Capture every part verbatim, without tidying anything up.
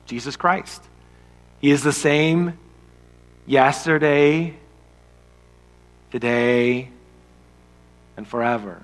Jesus Christ. He is the same yesterday, today, and forever.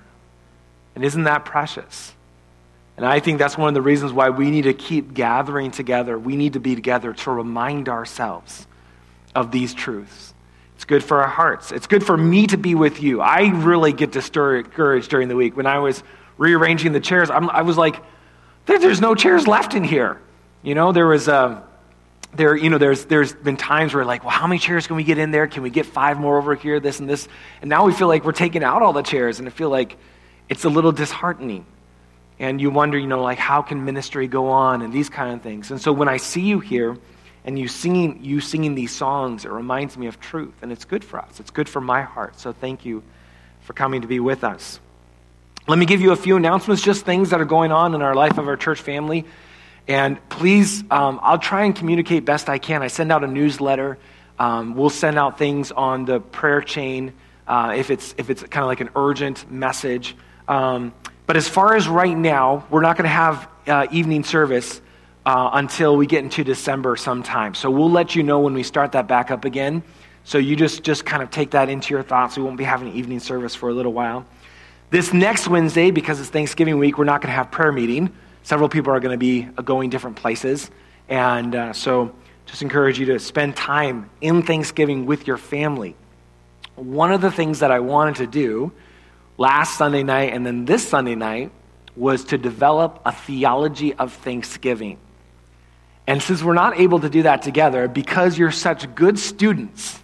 And isn't that precious? And I think that's one of the reasons why we need to keep gathering together. We need to be together to remind ourselves of these truths. It's good for our hearts. It's good for me to be with you. I really get discouraged during the week. When I was rearranging the chairs, I'm, I was like, there, there's no chairs left in here. You know, there was a, there, you know, there's there's been times where like, well, how many chairs can we get in there? Can we get five more over here, this and this? And now we feel like we're taking out all the chairs, and I feel like it's a little disheartening. And you wonder, you know, like, how can ministry go on and these kind of things? And so when I see you here and you singing, you singing these songs, it reminds me of truth. And it's good for us. It's good for my heart. So thank you for coming to be with us. Let me give you a few announcements, just things that are going on in our life of our church family. And please, um, I'll try and communicate best I can. I send out a newsletter. Um, we'll send out things on the prayer chain uh, if it's if it's kind of like an urgent message. Um, but as far as right now, we're not going to have uh, evening service uh, until we get into December sometime. So we'll let you know when we start that back up again. So you just, just kind of take that into your thoughts. We won't be having evening service for a little while. This next Wednesday, because it's Thanksgiving week, we're not going to have prayer meeting. Several people are going to be going different places. And uh, so just encourage you to spend time in Thanksgiving with your family. One of the things that I wanted to do last Sunday night and then this Sunday night was to develop a theology of Thanksgiving. And since we're not able to do that together, because you're such good students,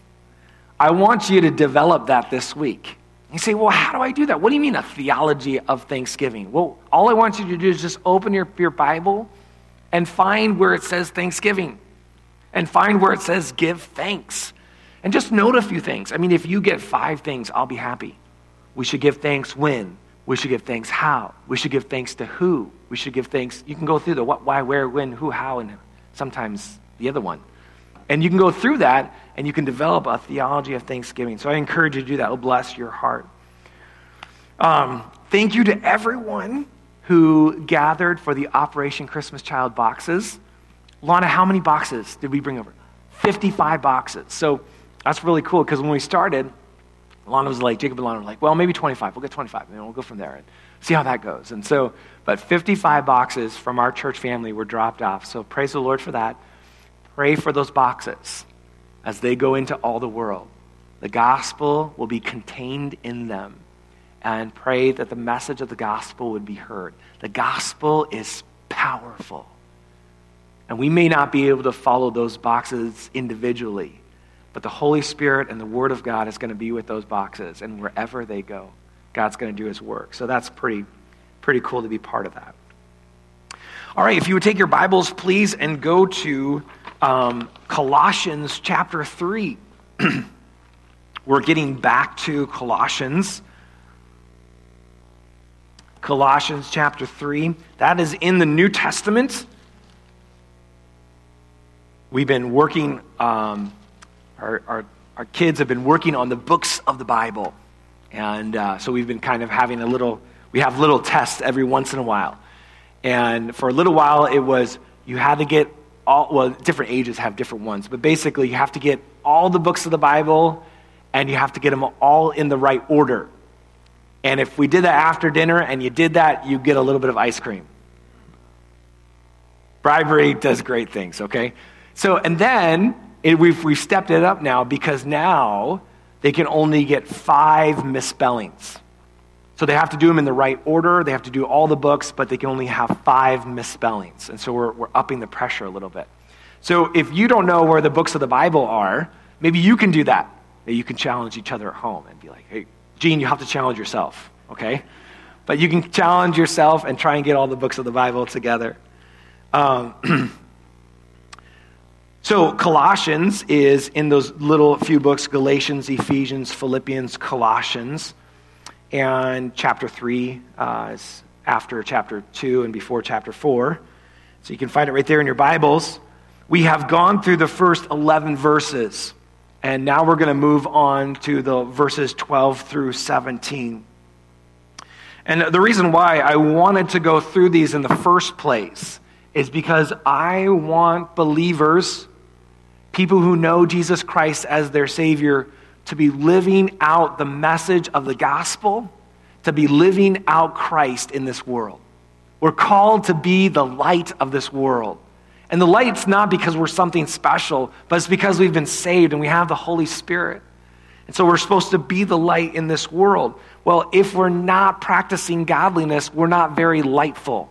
I want you to develop that this week. You say, well, how do I do that? What do you mean a theology of Thanksgiving? Well, all I want you to do is just open your, your Bible and find where it says Thanksgiving and find where it says give thanks. And just note a few things. I mean, if you get five things, I'll be happy. We should give thanks when. We should give thanks how. We should give thanks to who. We should give thanks. You can go through the what, why, where, when, who, how, and sometimes the other one. And you can go through that, and you can develop a theology of Thanksgiving. So I encourage you to do that. It'll bless your heart. Um, thank you to everyone who gathered for the Operation Christmas Child boxes. Lana, how many boxes did we bring over? fifty-five boxes. So that's really cool, because when we started, Lana was like, Jacob and Lana were like, well, maybe twenty-five. We'll get twenty-five, and then we'll go from there and see how that goes. And so, but fifty-five boxes from our church family were dropped off. So praise the Lord for that. Pray for those boxes as they go into all the world. The gospel will be contained in them. And pray that the message of the gospel would be heard. The gospel is powerful. And we may not be able to follow those boxes individually, but the Holy Spirit and the Word of God is going to be with those boxes. And wherever they go, God's going to do his work. So that's pretty, pretty cool to be part of that. All right, if you would take your Bibles, please, and go to um, Colossians chapter three. We're getting back to Colossians. Colossians chapter three. That is in the New Testament. We've been working, um, our, our, our kids have been working on the books of the Bible. And uh, so we've been kind of having a little, we have little tests every once in a while. And for a little while, it was, you had to get all, well, different ages have different ones, but basically you have to get all the books of the Bible, and you have to get them all in the right order. And if we did that after dinner, and you did that, you get a little bit of ice cream. Bribery does great things, okay? So, and then it, we've, we've stepped it up now, because now they can only get five misspellings. So they have to do them in the right order. They have to do all the books, but they can only have five misspellings. And so we're, we're upping the pressure a little bit. So if you don't know where the books of the Bible are, maybe you can do that. Maybe you can challenge each other at home and be like, hey, Gene, you have to challenge yourself, okay? But you can challenge yourself and try and get all the books of the Bible together. Um, so Colossians is in those little few books, Galatians, Ephesians, Philippians, Colossians. And chapter three uh, is after chapter two and before chapter four. So you can find it right there in your Bibles. We have gone through the first eleven verses. And now we're going to move on to the verses twelve through seventeen. And the reason why I wanted to go through these in the first place is because I want believers, people who know Jesus Christ as their Savior, to be living out the message of the gospel, to be living out Christ in this world. We're called to be the light of this world. And the light's not because we're something special, but it's because we've been saved and we have the Holy Spirit. And so we're supposed to be the light in this world. Well, if we're not practicing godliness, we're not very lightful.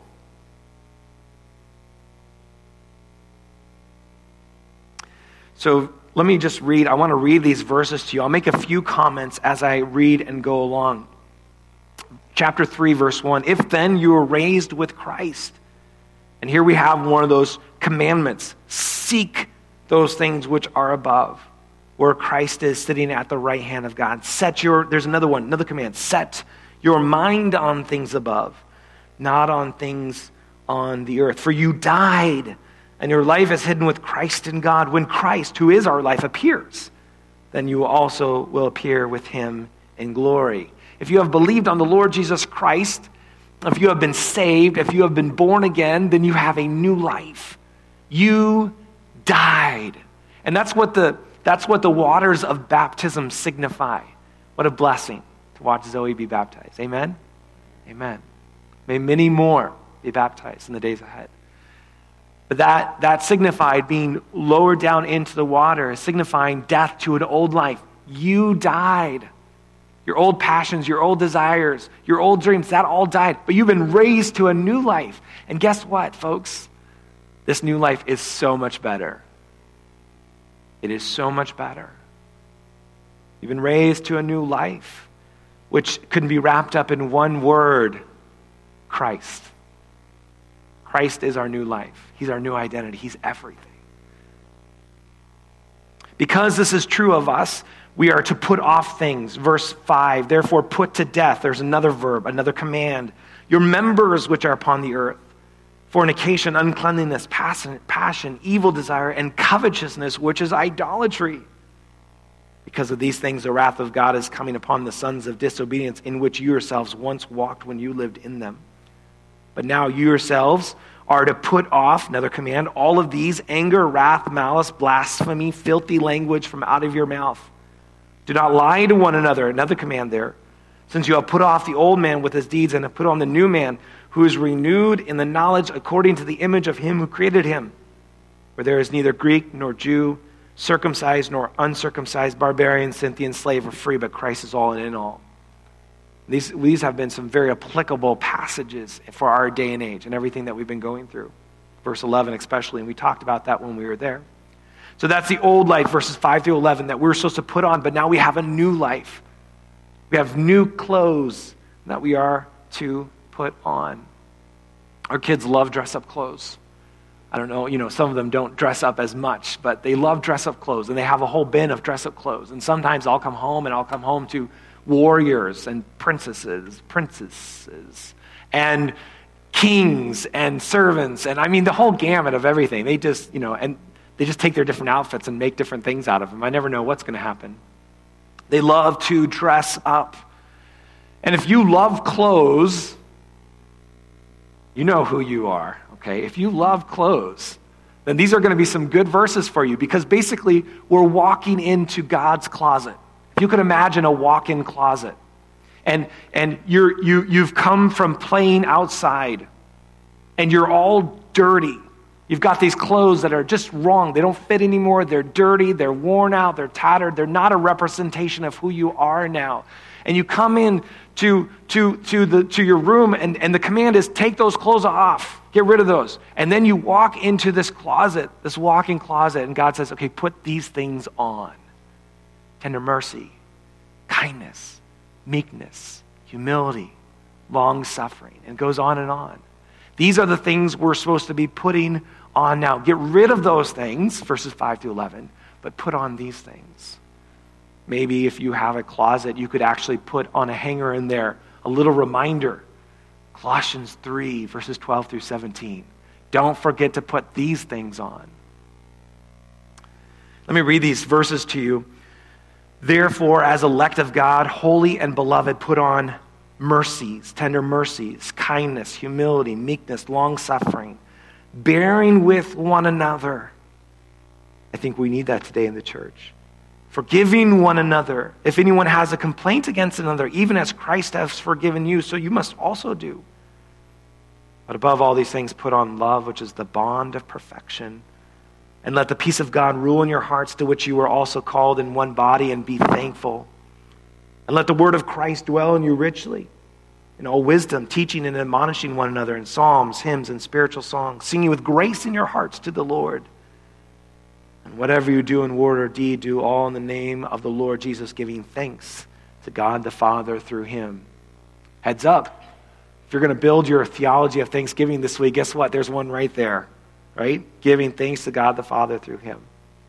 So let me just read. I want to read these verses to you. I'll make a few comments as I read and go along. Chapter three, verse one. If then you were raised with Christ. And here we have one of those commandments. Seek those things which are above, where Christ is sitting at the right hand of God. Set your, there's another one, another command. Set your mind on things above, not on things on the earth. For you died, and your life is hidden with Christ in God. When Christ, who is our life, appears, then you also will appear with him in glory. If you have believed on the Lord Jesus Christ, if you have been saved, if you have been born again, then you have a new life. You died. And that's what the that's what the waters of baptism signify. What a blessing to watch Zoe be baptized. Amen? Amen. May many more be baptized in the days ahead. But that, that signified being lowered down into the water, signifying death to an old life. You died. Your old passions, your old desires, your old dreams, that all died. But you've been raised to a new life. And guess what, folks? This new life is so much better. It is so much better. You've been raised to a new life, which can be wrapped up in one word: Christ. Christ is our new life. He's our new identity. He's everything. Because this is true of us, we are to put off things. Verse five, therefore put to death. There's another verb, another command. Your members which are upon the earth: fornication, uncleanliness, passion, passion, evil desire, and covetousness, which is idolatry. Because of these things, the wrath of God is coming upon the sons of disobedience, in which you yourselves once walked when you lived in them. But now you yourselves are to put off, another command, all of these: anger, wrath, malice, blasphemy, filthy language from out of your mouth. Do not lie to one another, another command there, since you have put off the old man with his deeds and have put on the new man, who is renewed in the knowledge according to the image of him who created him. Where there is neither Greek nor Jew, circumcised nor uncircumcised, barbarian, Scythian, slave or free, but Christ is all and in all. These, these have been some very applicable passages for our day and age and everything that we've been going through. Verse eleven especially, and we talked about that when we were there. So that's the old life, verses five through eleven, that we're supposed to put on, but now we have a new life. We have new clothes that we are to put on. Our kids love dress-up clothes. I don't know, you know, some of them don't dress up as much, but they love dress-up clothes, and they have a whole bin of dress-up clothes. And sometimes I'll come home, and I'll come home to warriors and princesses, princesses, and kings and servants, and I mean the whole gamut of everything. They just, you know, and they just take their different outfits and make different things out of them. I never know what's going to happen. They love to dress up. And if you love clothes, you know who you are, okay? If you love clothes, then these are going to be some good verses for you, because basically we're walking into God's closet. If you could imagine a walk-in closet, and and you're you you've come from playing outside, and you're all dirty. You've got these clothes that are just wrong. They don't fit anymore. They're dirty. They're worn out. They're tattered. They're not a representation of who you are now. And you come in to to to the to your room, and, and the command is take those clothes off. Get rid of those. And then you walk into this closet, this walk-in closet, and God says, okay, put these things on. Tender mercy, kindness, meekness, humility, long-suffering. And it goes on and on. These are the things we're supposed to be putting on now. Get rid of those things, verses five to eleven, but put on these things. Maybe if you have a closet, you could actually put on a hanger in there a little reminder. Colossians three, verses twelve through seventeen. Don't forget to put these things on. Let me read these verses to you. Therefore, as elect of God, holy and beloved, put on mercies, tender mercies, kindness, humility, meekness, long-suffering, bearing with one another. I think we need that today in the church. Forgiving one another. If anyone has a complaint against another, even as Christ has forgiven you, so you must also do. But above all these things, put on love, which is the bond of perfection. And let the peace of God rule in your hearts, to which you were also called in one body, and be thankful. And let the word of Christ dwell in you richly, in all wisdom, teaching and admonishing one another in psalms, hymns, and spiritual songs, singing with grace in your hearts to the Lord. And whatever you do in word or deed, do all in the name of the Lord Jesus, giving thanks to God the Father through him. Heads up. If you're going to build your theology of Thanksgiving this week, guess what? There's one right there, right? Giving thanks to God the Father through him.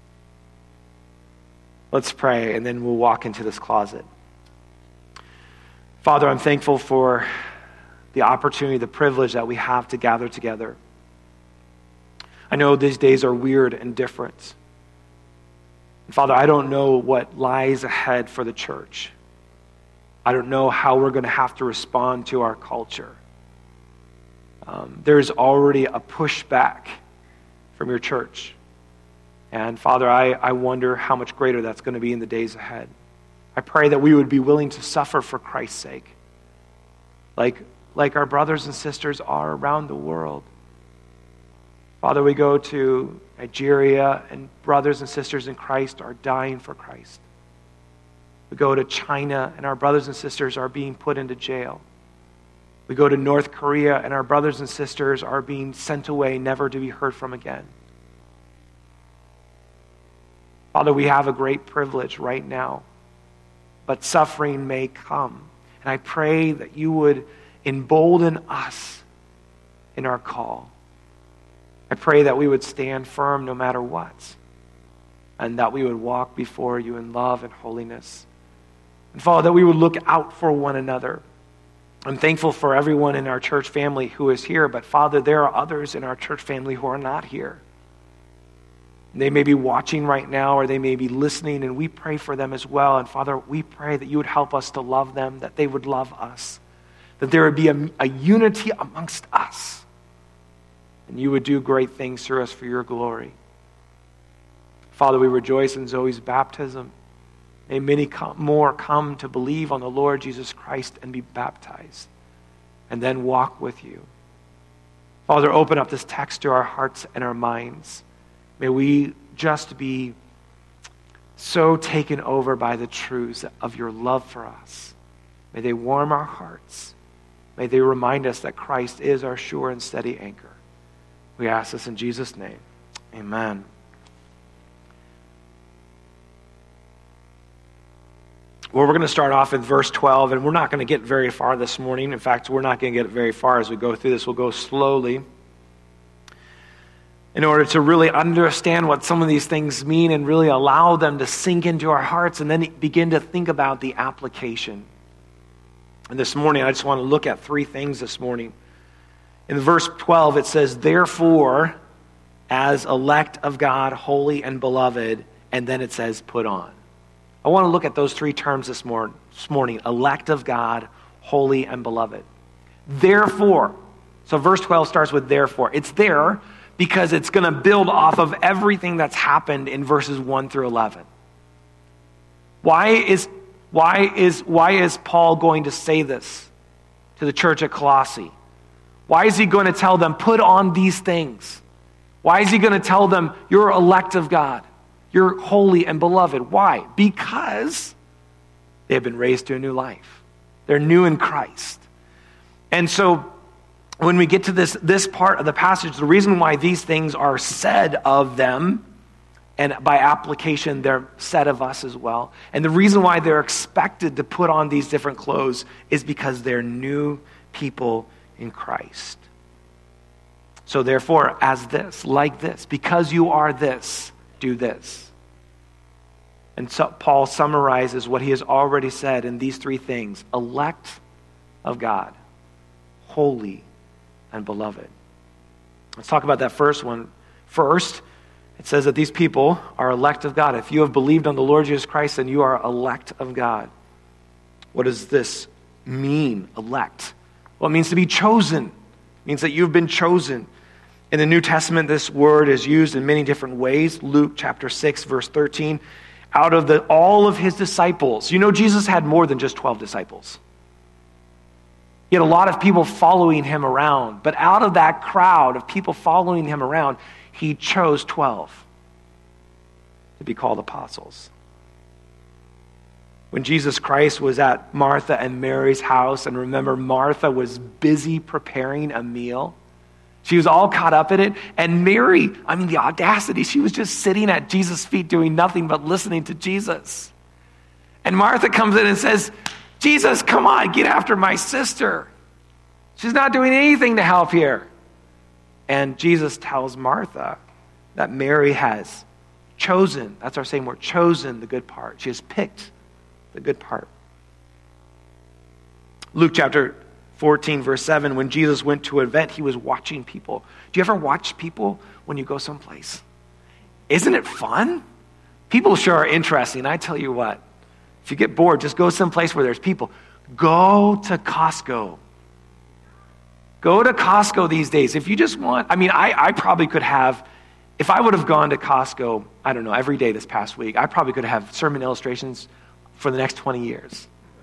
Let's pray, and then we'll walk into this closet. Father, I'm thankful for the opportunity, the privilege that we have to gather together. I know these days are weird and different. And Father, I don't know what lies ahead for the church. I don't know how we're going to have to respond to our culture. Um, there's already a pushback from your church. And Father, I, I wonder how much greater that's going to be in the days ahead. I pray that we would be willing to suffer for Christ's sake, like, like our brothers and sisters are around the world. Father, we go to Nigeria, and brothers and sisters in Christ are dying for Christ. We go to China, and our brothers and sisters are being put into jail. We go to North Korea, and our brothers and sisters are being sent away, never to be heard from again. Father, we have a great privilege right now, but suffering may come. And I pray that you would embolden us in our call. I pray that we would stand firm no matter what, and that we would walk before you in love and holiness. And Father, that we would look out for one another. I'm thankful for everyone in our church family who is here, but Father, there are others in our church family who are not here. They may be watching right now, or they may be listening, and we pray for them as well. And Father, we pray that you would help us to love them, that they would love us, that there would be a, a unity amongst us, and you would do great things through us for your glory. Father, we rejoice in Zoe's baptism. May many come, more come to believe on the Lord Jesus Christ and be baptized, and then walk with you. Father, open up this text to our hearts and our minds. May we just be so taken over by the truths of your love for us. May they warm our hearts. May they remind us that Christ is our sure and steady anchor. We ask this in Jesus' name. Amen. Well, we're going to start off in verse twelve, and we're not going to get very far this morning. In fact, we're not going to get very far as we go through this. We'll go slowly in order to really understand what some of these things mean and really allow them to sink into our hearts, and then begin to think about the application. And this morning, I just want to look at three things this morning. In verse twelve, it says, "Therefore, as elect of God, holy and beloved," and then it says, "put on." I want to look at those three terms this, mor- this morning. Elect of God, holy and beloved. Therefore. So verse twelve starts with therefore. It's there because it's going to build off of everything that's happened in verses one through eleven. Why is, why is, why is Paul going to say this to the church at Colossae? Why is he going to tell them, put on these things? Why is he going to tell them, you're elect of God? You're holy and beloved. Why? Because they have been raised to a new life. They're new in Christ. And so when we get to this, this part of the passage, the reason why these things are said of them, and by application, they're said of us as well, and the reason why they're expected to put on these different clothes is because they're new people in Christ. So therefore, as this, like this, because you are this, do this. And so Paul summarizes what he has already said in these three things: elect of God, holy and beloved. Let's talk about that first one. First, it says that these people are elect of God. If you have believed on the Lord Jesus Christ, then you are elect of God. What does this mean, elect? Well, it means to be chosen. It means that you've been chosen. In the New Testament, this word is used in many different ways. Luke chapter six, verse thirteen. Out of the, all of his disciples. You know, Jesus had more than just twelve disciples. He had a lot of people following him around. But out of that crowd of people following him around, he chose twelve to be called apostles. When Jesus Christ was at Martha and Mary's house, and remember, Martha was busy preparing a meal. She was all caught up in it. And Mary, I mean, the audacity, she was just sitting at Jesus' feet doing nothing but listening to Jesus. And Martha comes in and says, Jesus, come on, get after my sister. She's not doing anything to help here. And Jesus tells Martha that Mary has chosen, that's our same word, chosen the good part. She has picked the good part. Luke chapter fourteen, verse seven, when Jesus went to an event, he was watching people. Do you ever watch people when you go someplace? Isn't it fun? People sure are interesting. I tell you what, if you get bored, just go someplace where there's people. Go to Costco. Go to Costco these days. If you just want, I mean, I, I probably could have, if I would have gone to Costco, I don't know, every day this past week, I probably could have sermon illustrations for the next twenty years.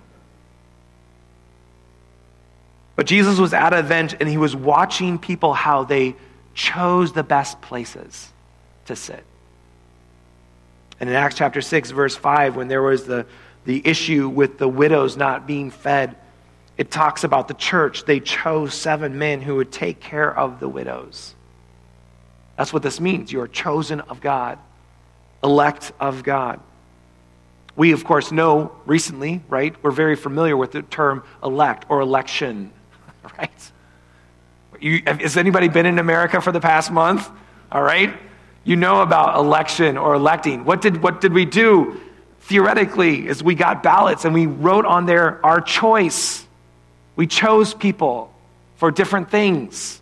But Jesus was at an event and he was watching people how they chose the best places to sit. And in Acts chapter six, verse five, when there was the, the issue with the widows not being fed, it talks about the church. They chose seven men who would take care of the widows. That's what this means. You are chosen of God, elect of God. We, of course, know recently, right? We're very familiar with the term elect or election. Right? You, has anybody been in America for the past month? All right? You know about election or electing. What did, what did we do? Theoretically, is we got ballots and we wrote on there our choice. We chose people for different things.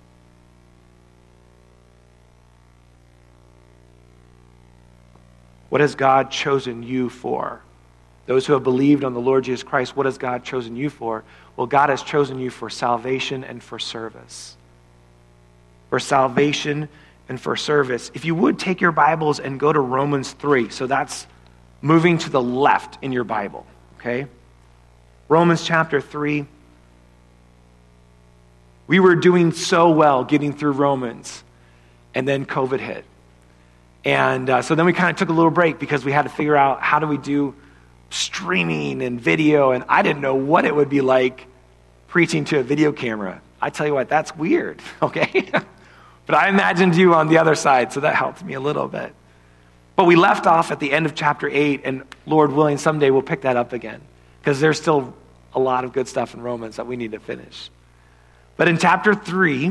What has God chosen you for? Those who have believed on the Lord Jesus Christ, what has God chosen you for? Well, God has chosen you for salvation and for service. For salvation and for service. If you would take your Bibles and go to Romans three. So that's moving to the left in your Bible, okay? Romans chapter three. We were doing so well getting through Romans, and then COVID hit. And uh, so then we kind of took a little break because we had to figure out how do we do streaming and video, and I didn't know what it would be like preaching to a video camera. I tell you what, that's weird, okay? But I imagined you on the other side, so that helped me a little bit. But we left off at the end of chapter eight, and Lord willing, someday we'll pick that up again, because there's still a lot of good stuff in Romans that we need to finish. But in chapter three,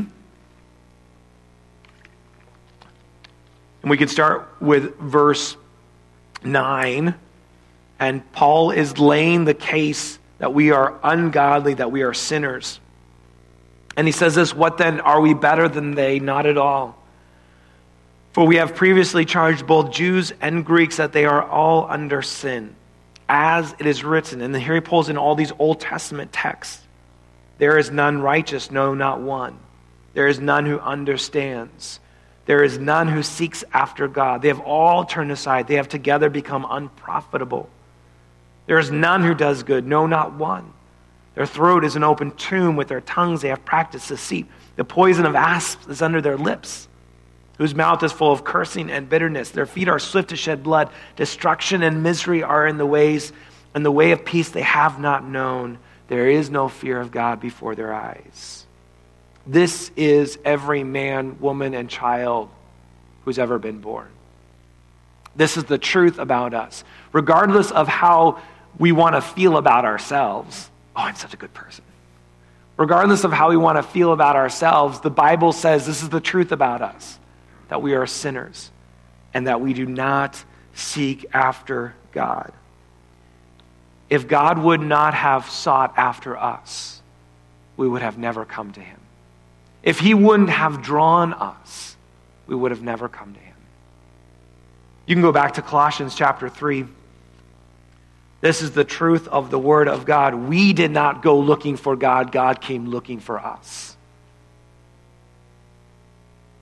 and we can start with verse nine, and Paul is laying the case that we are ungodly, that we are sinners. And he says this, what then? Are we better than they? Not at all. For we have previously charged both Jews and Greeks that they are all under sin, as it is written. And then here he pulls in all these Old Testament texts. There is none righteous, no, not one. There is none who understands. There is none who seeks after God. They have all turned aside. They have together become unprofitable. There is none who does good, no, not one. Their throat is an open tomb. With their tongues they have practiced deceit. The poison of asps is under their lips, whose mouth is full of cursing and bitterness. Their feet are swift to shed blood. Destruction and misery are in the ways, and the way of peace they have not known. There is no fear of God before their eyes. This is every man, woman, and child who's ever been born. This is the truth about us. Regardless of how we want to feel about ourselves. Oh, I'm such a good person. Regardless of how we want to feel about ourselves, the Bible says this is the truth about us, that we are sinners and that we do not seek after God. If God would not have sought after us, we would have never come to him. If he wouldn't have drawn us, we would have never come to him. You can go back to Colossians chapter three. This is the truth of the Word of God. We did not go looking for God. God came looking for us.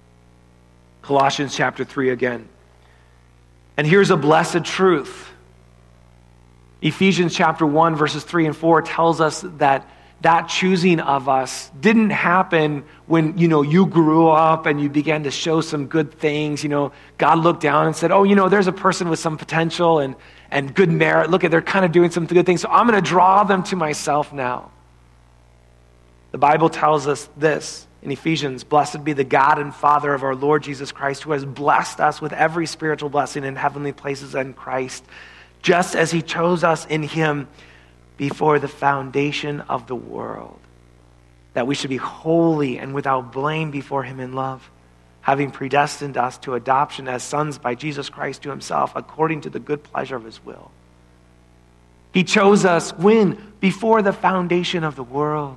Colossians chapter three again. And here's a blessed truth. Ephesians chapter one, verses three and four tells us that that choosing of us didn't happen when, you know, you grew up and you began to show some good things. You know, God looked down and said, oh, you know, there's a person with some potential and, and good merit. Look at, they're kind of doing some good things. So I'm going to draw them to myself now. The Bible tells us this in Ephesians, blessed be the God and Father of our Lord Jesus Christ, who has blessed us with every spiritual blessing in heavenly places in Christ, just as he chose us in him before the foundation of the world, that we should be holy and without blame before him in love, having predestined us to adoption as sons by Jesus Christ to himself, according to the good pleasure of his will. He chose us when? Before the foundation of the world.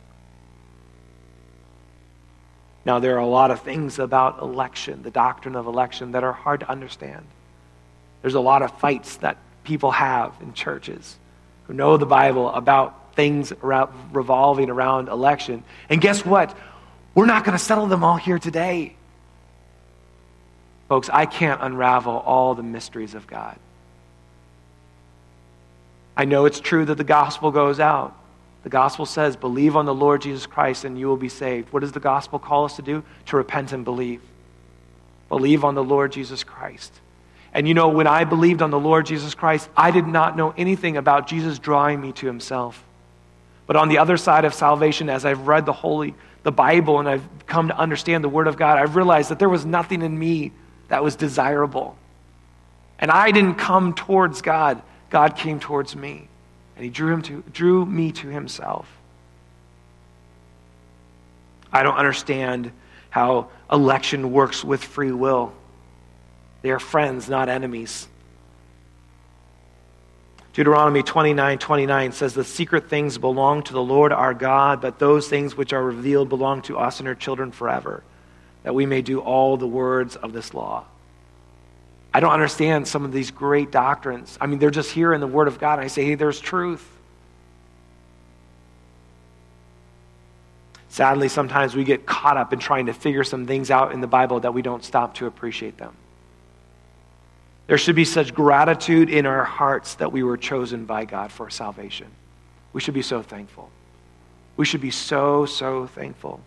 Now, there are a lot of things about election, the doctrine of election, that are hard to understand. There's a lot of fights that people have in churches who know the Bible about things around, revolving around election. And guess what? We're not going to settle them all here today. Folks, I can't unravel all the mysteries of God. I know it's true that the gospel goes out. The gospel says, believe on the Lord Jesus Christ and you will be saved. What does the gospel call us to do? To repent and believe. Believe on the Lord Jesus Christ. And you know, when I believed on the Lord Jesus Christ, I did not know anything about Jesus drawing me to himself. But on the other side of salvation, as I've read the Holy, the Bible, and I've come to understand the Word of God, I've realized that there was nothing in me that was desirable. And I didn't come towards God. God came towards me. And he drew him to drew me to himself. I don't understand how election works with free will. They are friends, not enemies. Deuteronomy twenty-nine twenty-nine says, the secret things belong to the Lord our God, but those things which are revealed belong to us and our children forever, that we may do all the words of this law. I don't understand some of these great doctrines. I mean, they're just here in the Word of God. And I say, hey, there's truth. Sadly, sometimes we get caught up in trying to figure some things out in the Bible that we don't stop to appreciate them. There should be such gratitude in our hearts that we were chosen by God for salvation. We should be so thankful. We should be so, so thankful.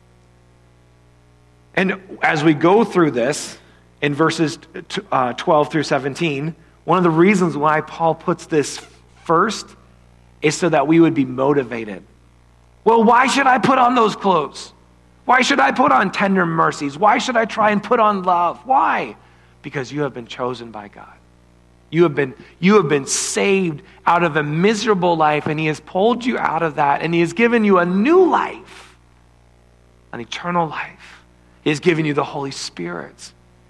And as we go through this, in verses uh, twelve through seventeen, one of the reasons why Paul puts this first is so that we would be motivated. Well, why should I put on those clothes? Why should I put on tender mercies? Why should I try and put on love? Why? Because you have been chosen by God. You have been, you have been saved out of a miserable life, and he has pulled you out of that, and he has given you a new life, an eternal life. He has given you the Holy Spirit.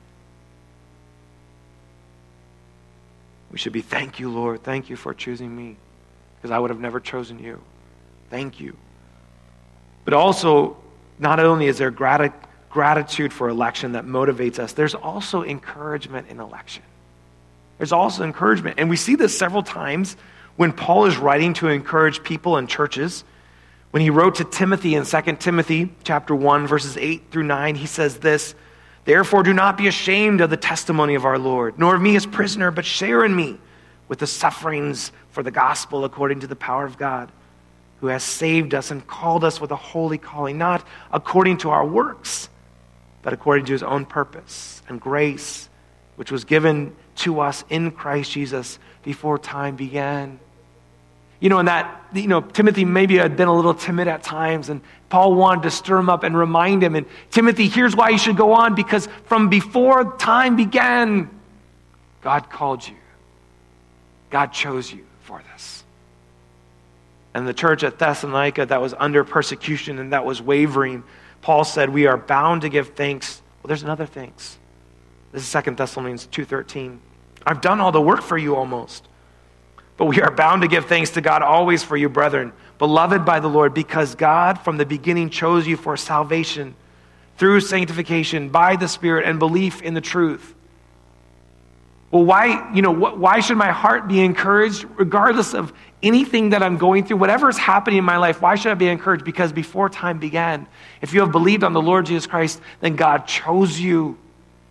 We should be, thank you, Lord. Thank you for choosing me, because I would have never chosen you. Thank you. But also, not only is there grati- gratitude for election that motivates us, there's also encouragement in election. There's also encouragement. And we see this several times when Paul is writing to encourage people in churches. When he wrote to Timothy in Second Timothy chapter one, verses eight through nine, he says this, therefore do not be ashamed of the testimony of our Lord, nor of me as prisoner, but share in me with the sufferings for the gospel according to the power of God, who has saved us and called us with a holy calling, not according to our works, but according to his own purpose and grace, which was given to us in Christ Jesus before time began. You know, and that, you know, Timothy maybe had been a little timid at times, and Paul wanted to stir him up and remind him, and Timothy, here's why you should go on, because from before time began, God called you. God chose you for this. And the church at Thessalonica that was under persecution and that was wavering, Paul said, we are bound to give thanks. Well, there's another thanks. This is Second Thessalonians two thirteen. I've done all the work for you almost. But we are bound to give thanks to God always for you, brethren, beloved by the Lord, because God from the beginning chose you for salvation through sanctification by the Spirit and belief in the truth. Well, why, you know, why should my heart be encouraged regardless of anything that I'm going through, whatever is happening in my life? Why should I be encouraged? Because before time began, if you have believed on the Lord Jesus Christ, then God chose you.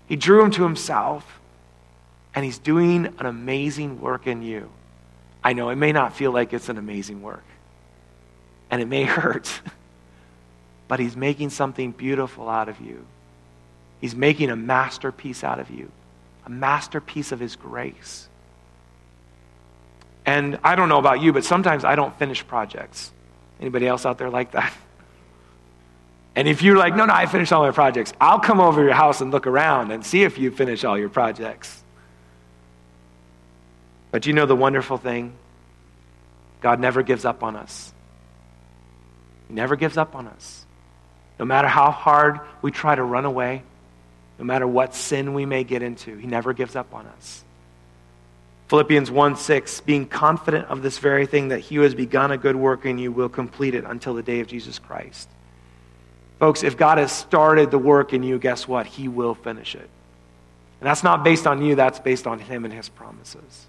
He drew him to himself, and he's doing an amazing work in you. I know it may not feel like it's an amazing work, and it may hurt, but he's making something beautiful out of you. He's making a masterpiece out of you, a masterpiece of his grace. And I don't know about you, but sometimes I don't finish projects. Anybody else out there like that? And if you're like, no, no, I finished all my projects, I'll come over to your house and look around and see if you finish all your projects. But you know the wonderful thing? God never gives up on us. He never gives up on us. No matter how hard we try to run away, no matter what sin we may get into, he never gives up on us. Philippians one six, being confident of this very thing, that he who has begun a good work in you will complete it until the day of Jesus Christ. Folks, if God has started the work in you, guess what? He will finish it. And that's not based on you, that's based on him and his promises.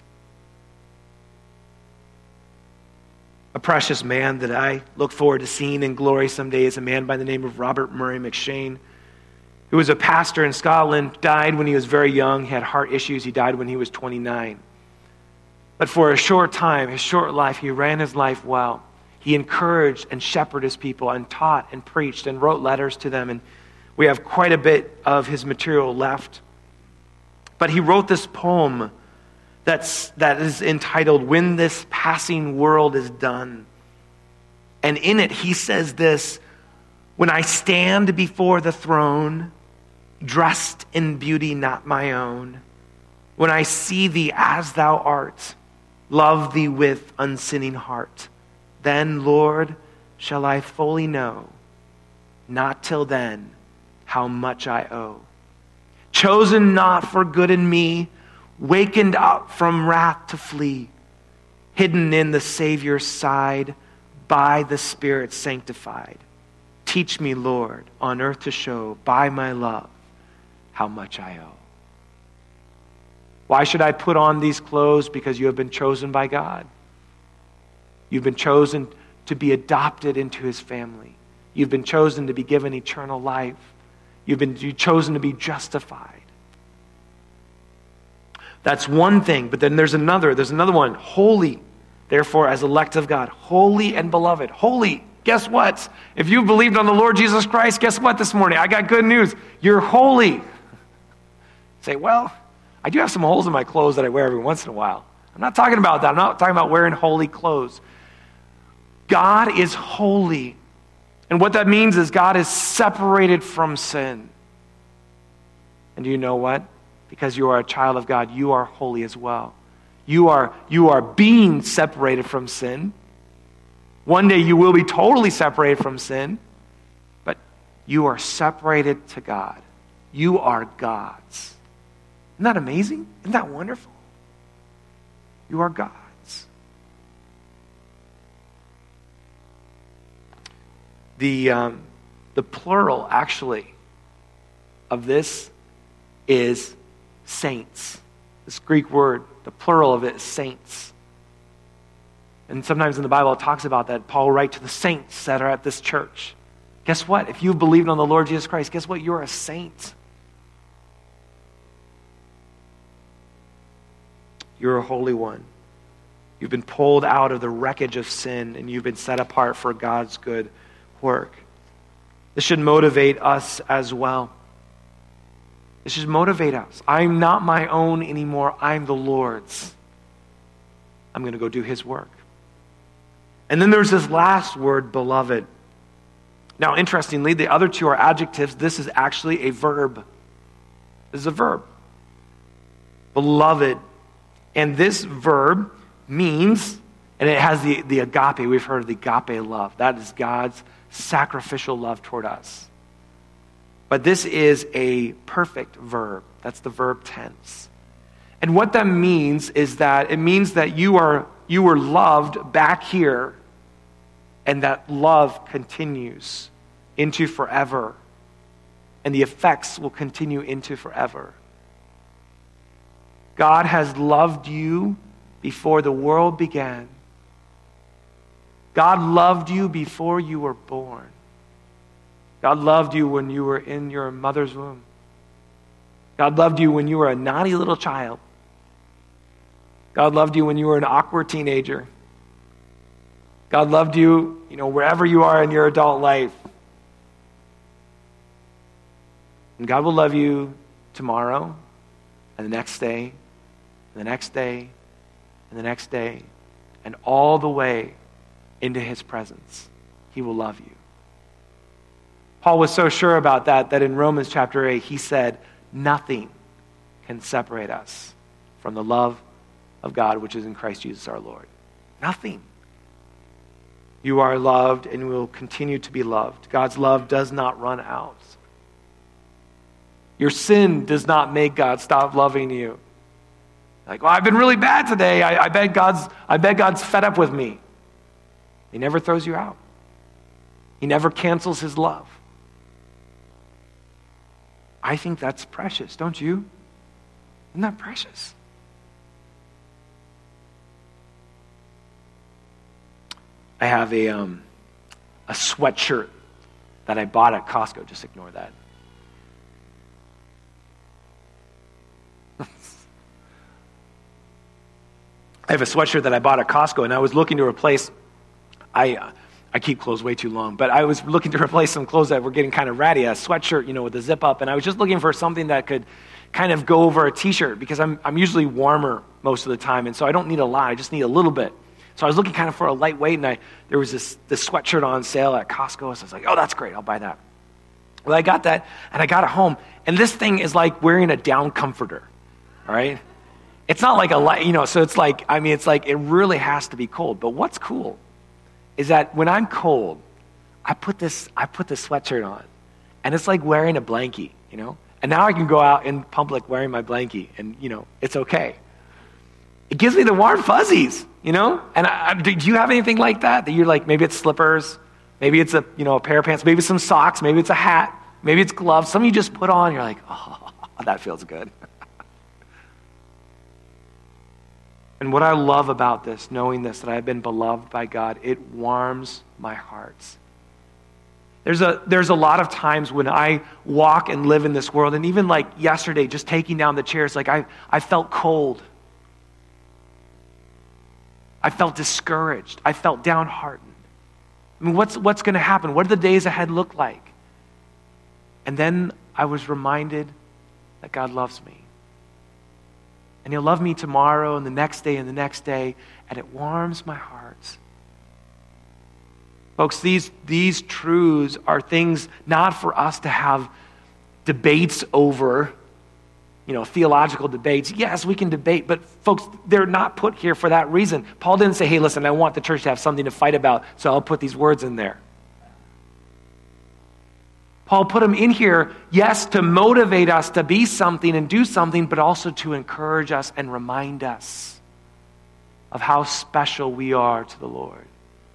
A precious man that I look forward to seeing in glory someday is a man by the name of Robert Murray McShane, who was a pastor in Scotland, died when he was very young. He had heart issues. He died when he was twenty-nine. But for a short time, his short life, he ran his life well. He encouraged and shepherded his people and taught and preached and wrote letters to them. And we have quite a bit of his material left. But he wrote this poem that's, that is entitled, When This Passing World Is Done. And in it, he says this, when I stand before the throne, dressed in beauty not my own, when I see thee as thou art, love thee with unsinning heart, then, Lord, shall I fully know, not till then, how much I owe. Chosen not for good in me, wakened up from wrath to flee, hidden in the Savior's side, by the Spirit sanctified. Teach me, Lord, on earth to show, by my love, how much I owe. Why should I put on these clothes? Because you have been chosen by God. You've been chosen to be adopted into his family. You've been chosen to be given eternal life. You've been you've chosen to be justified. That's one thing, but then there's another. There's another one. Holy, therefore, as elect of God. Holy and beloved. Holy. Guess what? If you believed on the Lord Jesus Christ, guess what this morning? I got good news. You're holy. Say, well, I do have some holes in my clothes that I wear every once in a while. I'm not talking about that. I'm not talking about wearing holy clothes. God is holy. And what that means is God is separated from sin. And do you know what? Because you are a child of God, you are holy as well. You are, you are being separated from sin. One day you will be totally separated from sin, but you are separated to God. You are God's. Isn't that amazing? Isn't that wonderful? You are God's. The, um, the plural, actually, of this is saints. This Greek word, the plural of it is saints. And sometimes in the Bible it talks about that. Paul will write to the saints that are at this church. Guess what? If you've believed on the Lord Jesus Christ, guess what? You're a saint. You're a holy one. You've been pulled out of the wreckage of sin and you've been set apart for God's good work. This should motivate us as well. This should motivate us. I'm not my own anymore. I'm the Lord's. I'm going to go do his work. And then there's this last word, beloved. Now, interestingly, the other two are adjectives. This is actually a verb. This is a verb. Beloved. And this verb means, and it has the, the agape. We've heard of the agape love. That is God's sacrificial love toward us. But this is a perfect verb. That's the verb tense. And what that means is that it means that you are you were loved back here, and that love continues into forever. And the effects will continue into forever. God has loved you before the world began. God loved you before you were born. God loved you when you were in your mother's womb. God loved you when you were a naughty little child. God loved you when you were an awkward teenager. God loved you, you know, wherever you are in your adult life. And God will love you tomorrow, and the next day, and the next day, and the next day, and all the way into his presence. He will love you. Paul was so sure about that, that in Romans chapter eight, he said, nothing can separate us from the love of God, which is in Christ Jesus our Lord. Nothing. You are loved and will continue to be loved. God's love does not run out. Your sin does not make God stop loving you. Like, well, I've been really bad today. I, I bet God's I bet God's fed up with me. He never throws you out. He never cancels his love. I think that's precious, don't you? Isn't that precious? I have a um, a sweatshirt that I bought at Costco. Just ignore that. I have a sweatshirt that I bought at Costco, and I was looking to replace. I uh, I keep clothes way too long, but I was looking to replace some clothes that were getting kind of ratty. A sweatshirt, you know, with a zip up, and I was just looking for something that could kind of go over a t-shirt because I'm I'm usually warmer most of the time, and so I don't need a lot. I just need a little bit. So I was looking kind of for a lightweight, and I there was this this sweatshirt on sale at Costco, so I was like, oh, that's great, I'll buy that. Well, I got that, and I got it home, and this thing is like wearing a down comforter, all right? It's not like a light, you know, so it's like, I mean, it's like it really has to be cold. But what's cool is that when I'm cold, I put this I put this sweatshirt on, and it's like wearing a blankie, you know? And now I can go out in public wearing my blankie, and, you know, it's okay. It gives me the warm fuzzies, you know? And I, I, do you have anything like that? That you're like, maybe it's slippers, maybe it's a, you know, a pair of pants, maybe some socks, maybe it's a hat, maybe it's gloves. Some of you just put on, you're like, oh, that feels good. And what I love about this, knowing this, that I've been beloved by God, it warms my heart. There's a, there's a lot of times when I walk and live in this world, and even like yesterday, just taking down the chairs, like I, I felt cold. I felt discouraged. I felt downhearted. I mean, what's, what's going to happen? What do the days ahead look like? And then I was reminded that God loves me. And he'll love me tomorrow and the next day and the next day, and it warms my heart. Folks, these, these truths are things not for us to have debates over, you know, theological debates. Yes, we can debate, but folks, they're not put here for that reason. Paul didn't say, hey, listen, I want the church to have something to fight about, so I'll put these words in there. Paul put them in here, yes, to motivate us to be something and do something, but also to encourage us and remind us of how special we are to the Lord.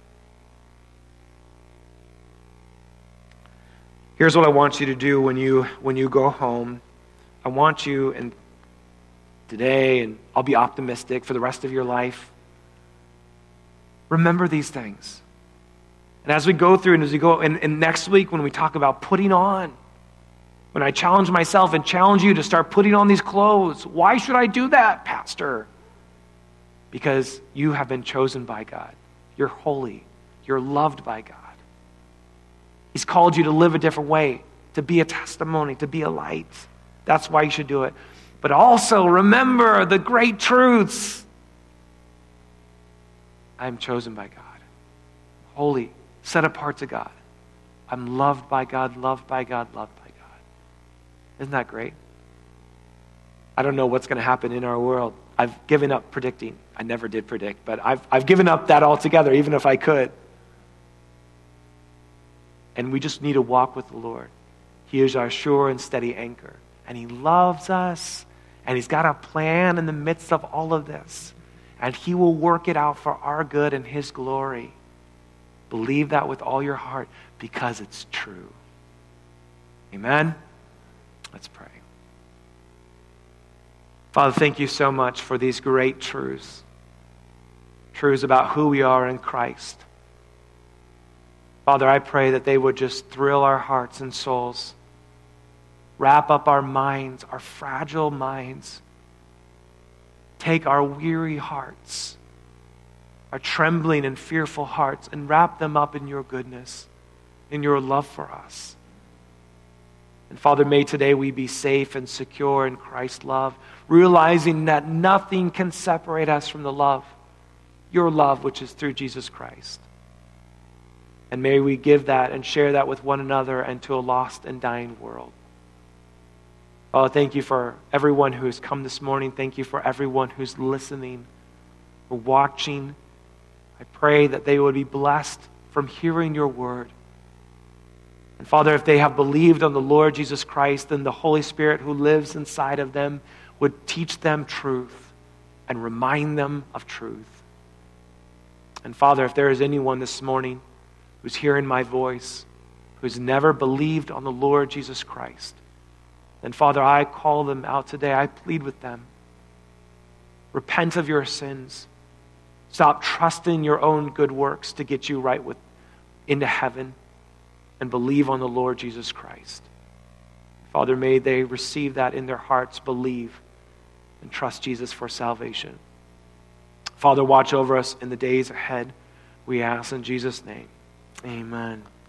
Here's what I want you to do when you when you go home. I want you, and today, and I'll be optimistic for the rest of your life, remember these things. And as we go through, and as we go, and, and next week when we talk about putting on, when I challenge myself and challenge you to start putting on these clothes, why should I do that, Pastor? Because you have been chosen by God. You're holy. You're loved by God. He's called you to live a different way, to be a testimony, to be a light. That's why you should do it. But also remember the great truths. I am chosen by God. Holy. Set apart to God. I'm loved by God, loved by God, loved by God. Isn't that great? I don't know what's going to happen in our world. I've given up predicting. I never did predict, but I've, I've given up that altogether, even if I could. And we just need to walk with the Lord. He is our sure and steady anchor. And he loves us. And he's got a plan in the midst of all of this. And he will work it out for our good and his glory. Believe that with all your heart because it's true. Amen? Let's pray. Father, thank you so much for these great truths. Truths about who we are in Christ. Father, I pray that they would just thrill our hearts and souls. wrap up our minds, our fragile minds. Take our weary hearts, our trembling and fearful hearts, and wrap them up in your goodness, in your love for us. And Father, may today we be safe and secure in Christ's love, realizing that nothing can separate us from the love, your love, which is through Jesus Christ. And may we give that and share that with one another and to a lost and dying world. Oh, thank you for everyone who has come this morning. Thank you for everyone who's listening or watching. I pray that they would be blessed from hearing your word. And Father, if they have believed on the Lord Jesus Christ, then the Holy Spirit who lives inside of them would teach them truth and remind them of truth. And Father, if there is anyone this morning who's hearing my voice, who's never believed on the Lord Jesus Christ, then Father, I call them out today. I plead with them. Repent of your sins. Stop trusting your own good works to get you right with into heaven, and believe on the Lord Jesus Christ. Father, may they receive that in their hearts, believe, and trust Jesus for salvation. Father, watch over us in the days ahead. We ask in Jesus' name. Amen.